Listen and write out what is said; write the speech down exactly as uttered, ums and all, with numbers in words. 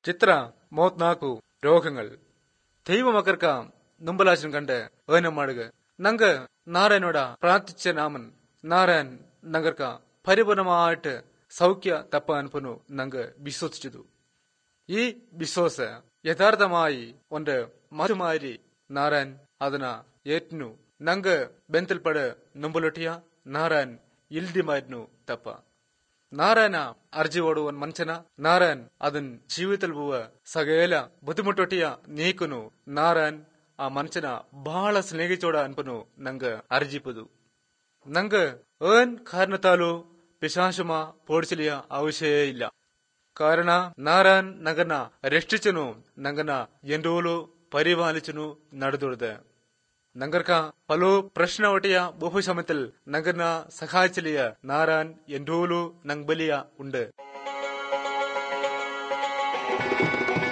ചിത്ര മൂവತ್ನಾಲ್ಕು രോഗങ്ങൾ ദൈവമക്കർക്ക നുമ്പലാശം കണ്ട് ഏനം മാടുക നങ്ക നാരായണോട പ്രാർത്ഥിച്ച നാമൻ നാരായൺ നങ്കർക്ക പരിപൂർണമായിട്ട് സൗഖ്യ തപ്പ അൻപുന്നു നങ്ക വിശ്വസിച്ചതു. ഈ വിശ്വാസ യഥാർത്ഥമായി ಒಂದು മാറ്റുമാരി നാരായൺ അതിന ഏറ്റുന്നു നങ്ക ബെന്തൽപട് നുമ്പലൊട്ടിയ നാരായൺ ഇൽദിമായിരുന്നു തപ്പ. നാരായണ അർജിയോട് ಒಂದು ಮನುಷ್ಯನ ನಾರಾಯಣ್ ಅದನ್ ಜೀವಿತಲ್ ಬುವ ಸಗೇಲ ಬುದ್ಧಿಮುಟ್ಟೊಟ್ಟಿಯ ನೀಕುನು ನಾರಾಯಣ್ ಆ ಮನುಷ್ಯನ ಬಹಳ ಸ್ನೇಹಿತೋಡ ಅನ್ಪನು ನಂಗ ಅರ್ಜಿಪದು. ನಂಗ ಏನ್ ಕಾರಣತಾಲು ಪಿಶಾಶುಮ ಪೋಡಿಸಲಿಯ ಅವಶ್ಯ ಇಲ್ಲ. ಕಾರಣ ನಾರಾಯಣ್ ನಂಗನ ರಕ್ಷಿಸನು, ನಂಗನ ಎಂದೋಲು ಪರಿಪಾಲಿಸನು ನಡೆದೊಡ್ದ. നങ്കർക്ക പലോ പ്രശ്ന ഒട്ടിയ ബഹുശമത്തിൽ നങ്കർന സഹായിച്ചലിയ നാരായൺ എന്തോലു നങ്ബലിയ ഉണ്ട്.